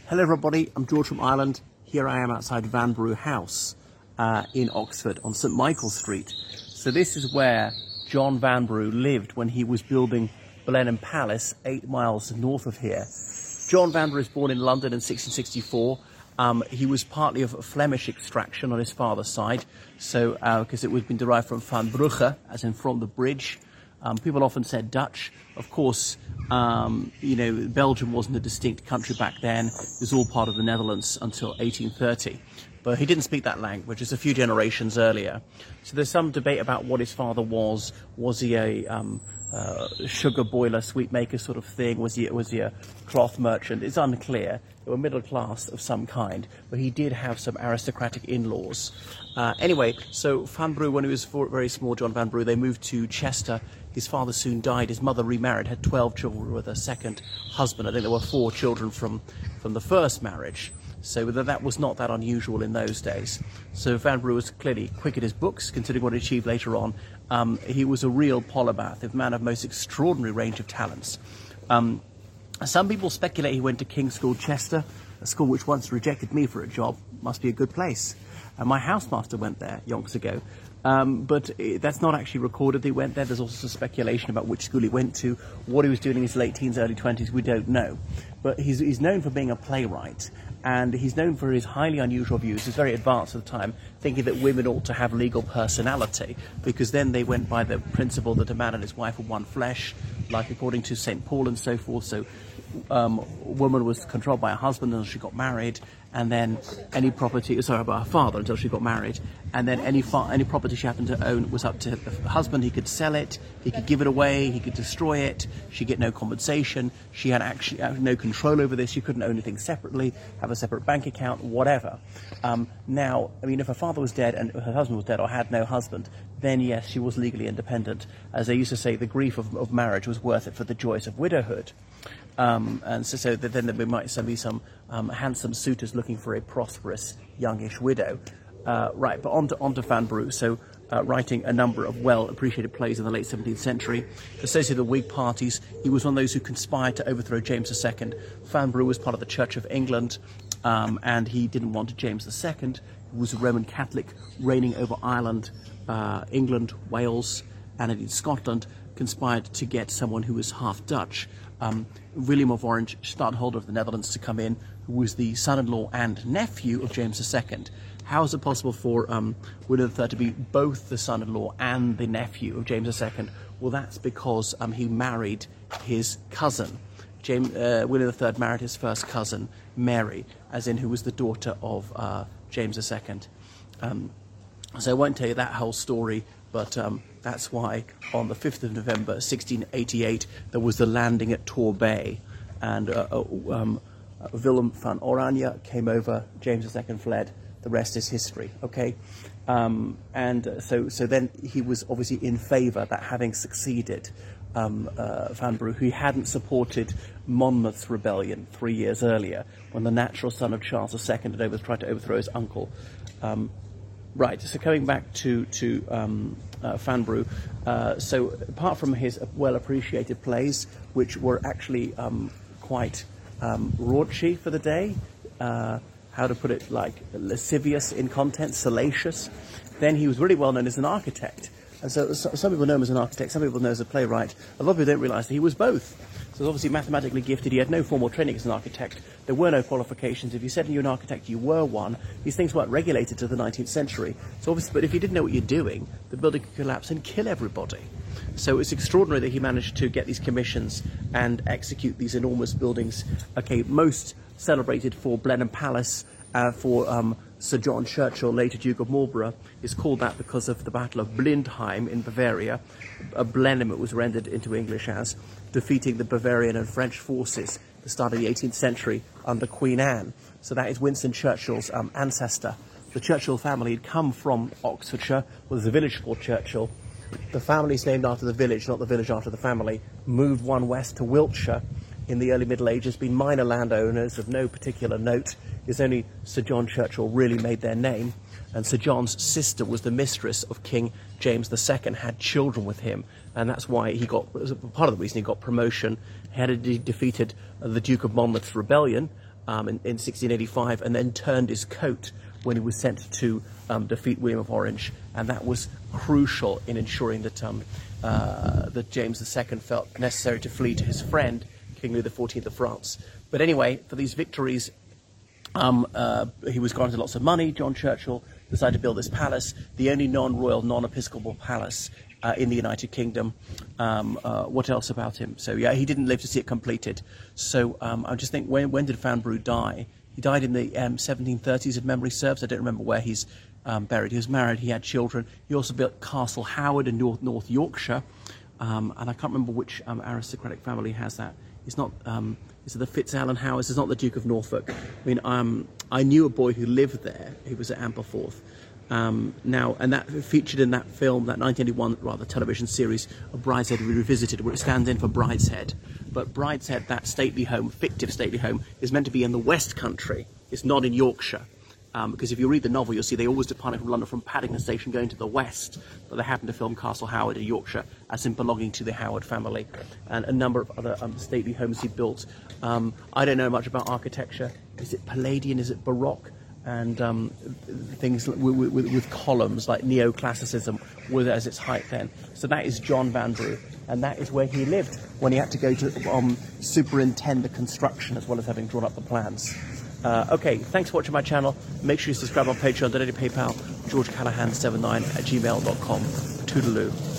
Hello everybody, I'm George from Ireland. Here I am outside Vanbrugh House in Oxford on St Michael's Street. So this is where John Vanbrugh lived when he was building Blenheim Palace 8 miles north of here. John Vanbrugh was born in London in 1664. He was partly of Flemish extraction on his father's side, so because it had been derived from Van Brugge, as in from the bridge. People often said Dutch. Of course, Belgium wasn't a distinct country back then. It was all part of the Netherlands until 1830. But he didn't speak that language. It's a few generations earlier. So there's some debate about what his father was. Was he a sugar boiler, sweet maker sort of thing? Was he a cloth merchant? It's unclear. They were middle class of some kind, but he did have some aristocratic in-laws. Anyway, so Vanbrugh, when he was very small, John Vanbrugh, they moved to Chester. His father soon died. His mother remarried, had 12 children with a second husband. I think there were 4 children from the first marriage. So that was not that unusual in those days. So Vanbrugh was clearly quick at his books, considering what he achieved later on. He was a real polymath, a man of most extraordinary range of talents. Some people speculate he went to King's School Chester, a school which once rejected me for a job. Must be a good place. My housemaster went there yonks ago. But that's not actually recorded he went there. There's also some speculation about which school he went to, what he was doing in his late teens, early 20s, we don't know. But he's known for being a playwright, and he's known for his highly unusual views. He's very advanced at the time, thinking that women ought to have legal personality, because then they went by the principle that a man and his wife were one flesh, like according to St. Paul and so forth. So a woman was controlled by her husband until she got married, and then any property, by her father until she got married, and then any property she happened to own was up to the husband. He could sell it, he could give it away, he could destroy it, she'd get no compensation, she had actually no control over this, she couldn't own anything separately, have a separate bank account, whatever. Now, I mean, if her father was dead and her husband was dead or had no husband, then yes, she was legally independent. As they used to say, the grief of marriage was worth it for the joys of widowhood. And so then there might be some handsome suitors looking for a prosperous youngish widow. Right, but on to Vanbrugh. So writing a number of well-appreciated plays in the late 17th century, associated with the Whig parties. He was one of those who conspired to overthrow James II. Vanbrugh was part of the Church of England, and he didn't want James II, who was a Roman Catholic reigning over Ireland, England, Wales, and indeed Scotland, conspired to get someone who was half Dutch. William of Orange, stadtholder of the Netherlands, to come in, who was the son-in-law and nephew of James II. How is it possible for William III to be both the son-in-law and the nephew of James II? Well, that's because he married his cousin. William III married his first cousin, Mary, as in who was the daughter of James II. So I won't tell you that whole story, but that's why on the 5th of November 1688 there was the landing at Torbay, and Willem van Oranje came over, James II fled, the rest is history, okay? So then he was obviously in favour that having succeeded Vanbrugh, who hadn't supported Monmouth's rebellion 3 years earlier, when the natural son of Charles II had tried to overthrow his uncle. Right, so coming back to Vanbrugh, so apart from his well-appreciated plays, which were actually quite raunchy for the day, how to put it, like lascivious in content, salacious, then he was really well known as an architect. And so some people know him as an architect, some people know him as a playwright. A lot of people don't realise that he was both. So he's obviously mathematically gifted. He had no formal training as an architect. There were no qualifications. If you said you were an architect, you were one. These things weren't regulated to the 19th century. So obviously, but if you didn't know what you're doing, the building could collapse and kill everybody. So it's extraordinary that he managed to get these commissions and execute these enormous buildings. Okay, most celebrated for Blenheim Palace, for Sir John Churchill, later Duke of Marlborough, is called that because of the Battle of Blindheim in Bavaria. Blenheim it was rendered into English as, defeating the Bavarian and French forces at the start of the 18th century under Queen Anne. So that is Winston Churchill's ancestor. The Churchill family had come from Oxfordshire, where there's a village called Churchill. The family's named after the village, not the village after the family. Moved one west to Wiltshire in the early Middle Ages, been minor landowners of no particular note. It's only Sir John Churchill really made their name, and Sir John's sister was the mistress of King James II, had children with him, and that's why he got, part of the reason he got promotion. He had defeated the Duke of Monmouth's rebellion, in 1685, and then turned his coat when he was sent to defeat William of Orange, and that was crucial in ensuring that that James II felt necessary to flee to his friend, King Louis XIV of France. But anyway, for these victories, he was granted lots of money. John Churchill decided to build this palace, the only non-royal, non-episcopal palace in the United Kingdom. What else about him? So yeah, he didn't live to see it completed. So I just think, when did Vanbrugh die? He died in the 1730s, if memory serves. I don't remember where he's buried. He was married, he had children. He also built Castle Howard in North Yorkshire. And I can't remember which aristocratic family has that. It's not, is it the FitzAlan Howards? It's not the Duke of Norfolk. I mean, I knew a boy who lived there. He was at Ampleforth. Now, and that featured in that film, that 1981 rather television series of Brideshead Revisited, where it stands in for Brideshead. But Brideshead, that stately home, fictive stately home, is meant to be in the West Country. It's not in Yorkshire. Because if you read the novel, you'll see they always departed from London from Paddington Station going to the west, but they happened to film Castle Howard in Yorkshire as in belonging to the Howard family, and a number of other stately homes he built. I don't know much about architecture. Is it Palladian? Is it Baroque? And things with columns, like neoclassicism was as its height then. So that is John Vanbrugh, and that is where he lived when he had to go to superintend the construction as well as having drawn up the plans. Okay, thanks for watching my channel. Make sure you subscribe on Patreon, donate to PayPal, georgecallahan79@gmail.com. Toodaloo.